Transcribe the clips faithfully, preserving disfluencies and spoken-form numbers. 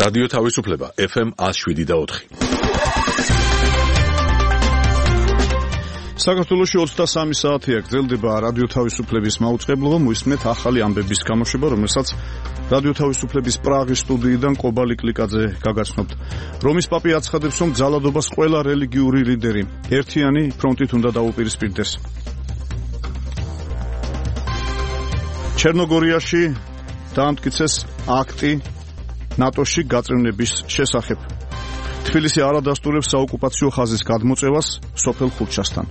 რადიო თავისუფლება ეფ ემ one oh seven და four. საქართველოში ოცდასამი საათია გრძელდება რადიო თავისუფლების მაუწყებლობა. მოისმენთ ახალი ამბების გამოშვება, რომელსაც რადიო თავისუფლების პრაღის სტუდიიდან კობალი კლიკაძე გაგაცნობთ. რომის პაპი აცხადებს, რომ ძალადობას ყველა რელიგიური ლიდერი ერთიანი ფრონტით უნდა დაუპირისპირდეს. ჩერნოგორიაში დაამტკიცეს აქტი ნატოში გაწევნების შესახებ. თბილისი არ ადასტურებს საოკუპაციო ხაზის გადმოწევას სოფელ ხურჩასთან.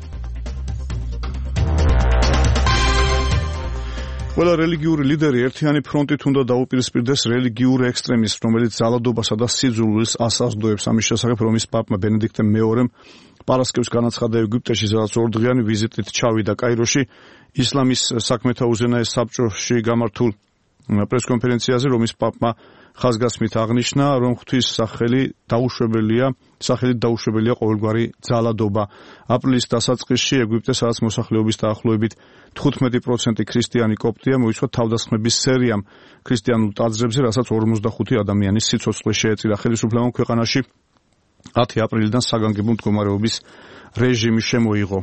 ყველა რელიგიური ლიდერი ერთიანი ფრონტით უნდა დაუპირისპირდეს რელიგიურ ექსტრემიზმს, რომელიც ძალადობასა და სიძულვილს ასაზრდოებს. ამის შესახებ რომის პაპმა ბენედიქტე მეორემ პარასკევს განაცხადა ეგვიპტეში, სადაც ორდღიანი ვიზიტით ჩავიდა კაიროში. ისლამის საქმეთა უზენაეს საბჭოში გამართულ პრესკონფერენციაზე რომის პაპმა ხაზგასმით აღნიშნა, რომ ღვთის სახელი დაუშვებელია, სახელით დაუშვებელია ყოველგვარი ძალადობა. აპრილის დასაწყისში ეგვიპტე, სადაც მოსახლეობის დაახლოებით თხუთმეტი პროცენტი ქრისტიანი კოპტია, მოიცვა თავდასხმების სერიამ ქრისტიანულ ტაძრებზე, რასაც ორმოცდახუთი ადამიანის სიცოცხლე შეეწირა. ხელისუფლებამ ქვეყანაში ათი აპრილიდან საგანგებო მდგომარეობის რეჟიმი შემოიღო.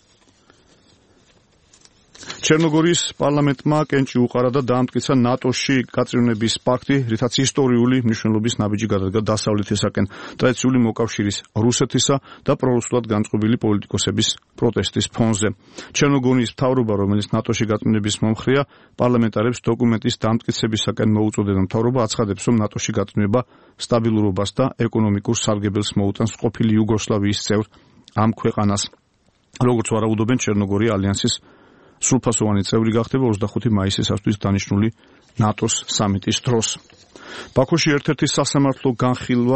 ჩერნოგორიის პარლამენტმა კენჭი უყარა და დაამტკიცა ნატოში გაწევნების პაქტი, რითაც ისტორიული მნიშვნელობის ნაბიჯი გადადგა დასავლეთისაკენ ტრადიციული მოკავშირის რუსეთისა და პრორუსულად განწყობილი პოლიტიკოსების პროტესტის ფონზე. ჩერნოგორიის მთავრობა, რომელიც ნატოში გაწევნების მომხრეა, პარლამენტარებს დოკუმენტის დამტკიცებისაკენ მოუწოდება. მთავრობა აცხადებს, რომ ნატოში გაწევნება სტაბილურობას და ეკონომიკურ სარგებელს მოუტანს ყოფილი იუგოსლავიის წევრ ამ ქვეყანას. როგორც ვარაუდობენ, ჩერნოგორია ალიანსის სრულფასოვანი წევრი გახდება ოცდახუთი მაისისათვის დანიშნული ნატოს სამიტის დროს. ბაქოში ერთ-ერთი სასამართლო განხილვა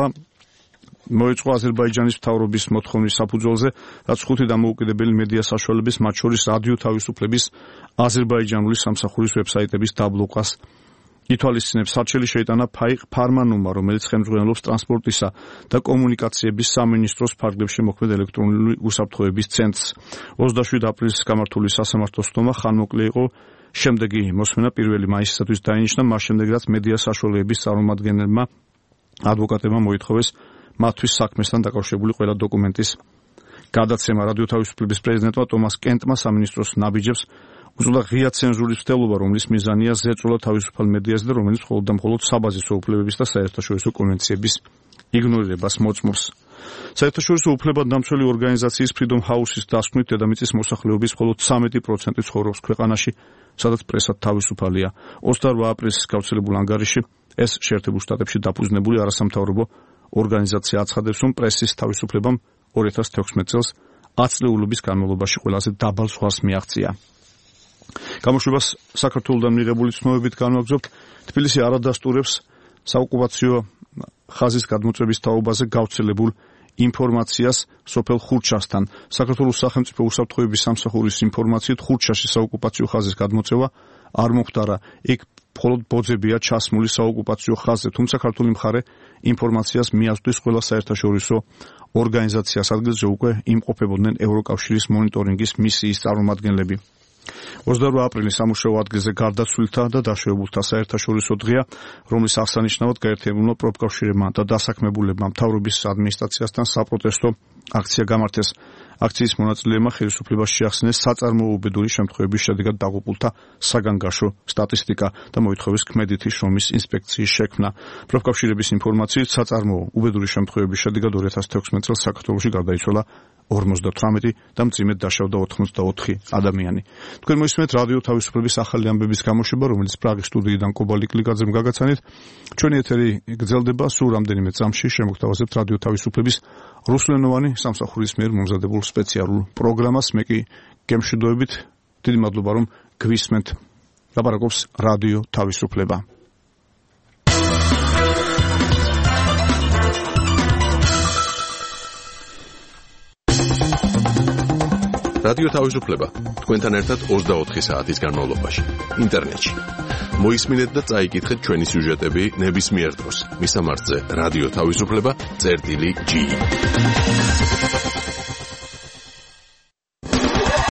მოეწყო აზერბაიჯანის მთავრობის მოთხოვნის საფუძველზე, რაც ხუთი დამოუკიდებელი მედია საშუალების, მათ შორის რადიო თავისუფლების აზერბაიჯანული სამსახურის ვებსაიტების დაბლოკას ითვალისწინებს. არჩელი შეიტანა ფაიყ ფარმანოვმა, რომელიც ხელმძღვანელობს ტრანსპორტისა და კომუნიკაციების სამინისტროს ფარგლებში მოქმედ ელექტრონული უსაფრთხოების ცენტრს. ოცდაშვიდ აპრილს გამართული სასამართლო სტომა ხანმოკლე იყო. შემდეგი მოსმენა პირველი მაისისათვის დაინიშნა, მას შემდეგ რაც მედია საშუალებების წარმომადგენლებმა ადვოკატებმა მოითხოვეს მათთვის საქმესთან დაკავშირებული ყველა დოკუმენტის გადაცემა. რადიო თავისუფლების პრეზიდენტმა ტომას კენტმა სამინისტროს ნაბიჯებს უწოდა ღია ცენზურის მცდელობა, რომლის მიზანია ზეწოლა თავისუფალ მედიაზე და რომელიც მხოლოდ და მხოლოდ საბაზისო უფლებების და საერთაშორისო კონვენციების იგნორირებას მოწმობს. საერთაშორისო უფლებადამცველი ორგანიზაციის Freedom House-ის დასკვნით, დედამიწის მოსახლეობის მხოლოდ ცამეტი პროცენტი ცხოვრობს ქვეყანაში, სადაც პრესა თავისუფალია. ოცდაორ აპრილს გავრცელებულ ანგარიში ეს შეერთებულ შტატებში დაფუძნებული არასამთავრობო ორგანიზაცია აცხადებს, რომ პრესის თავისუფლებამ ორი ათას თექვსმეტ წელს ათწლეულობის განმავლობაში ყველაზე დაბალ ზღვას მიაღწია. გამოშვებას საქართველოსთან მიღებული ცნობებით განვაგრძობთ. თბილისი არ ადასტურებს საოკუპაციო ხაზის გადმოწევების თაობაზე გავრცელებულ ინფორმაციას სოფელ ხურჩასთან. საქართველოს სახელმწიფო უსაფრთხოების სამსახურის ინფორმაციით ხურჩაში საოკუპაციო ხაზის გადმოწევა არ მომხდარა. იქ მხოლოდ ბოძებია ჩასმული საოკუპაციო ხაზზე, თუმცა ქართული მხარე ინფორმაციას მიაწვდის ყველა საერთაშორისო ორგანიზაციას. ადგილზე უკვე იმყოფებოდნენ ევროკავშირის მონიტორინგის მისიის წარმომადგენლები. ოცდაორ აპრილის სამუშაო ადგილზე გარდაცვლილთა და დაშვებულთა საერთაშორისო დღეა, რომლის აღსანიშნავად გაერთიანებულმა პროფკავშირებმა და დასაქმებულებმა მთავრობის ადმინისტრაციასთან საპროტესტო აქცია გამართეს. აქციის მონაწილეებმა ხელისუფლებას შეახსენეს საწარმოო უბედური შემთხვევების შედეგად დაღუპულთა საგანგაშო სტატისტიკა და მოითხოვეს ქმედითი შრომის ინსპექციის შექმნა. პროფკავშირების ინფორმაციით საწარმოო უბედური შემთხვევების შედეგად ორი ათას თექვსმეტ წელს საქართველოში გარდაიცვალა ორმოცდათვრამეტი და მძიმედ დაშავდა ოცდაოთხი ადამიანი. თქვენ მოისმენთ რადიო თავისუფლების ახალი ამბების გამოშვება, რომელიც პრაღის სტუდიიდან კობალი კლიკაძემ გაგაცანით. ჩვენი ეთერი გრძელდება სულ რამდენიმე წამში. შემოგთავაზებთ რადიო თავისუფლების რუსლენოვანი სამსახურის მიერ მომზადებულ სპეციალურ პროგრამას. მე კი გემშვიდობებით, დიდი მადლობა რომ გვისმენთ. ლაპარაკობს რადიო თავისუფლება. რადიო თავისუფლება თქვენთან ერთად ოცდაოთხი საათის განმავლობაში ინტერნეტში. მოისმინეთ და წაიკითხეთ ჩვენი სიუჟეტები ნებისმიერ დროს. მისამართზე რადიო თავისუფლება წერტილი ჯი.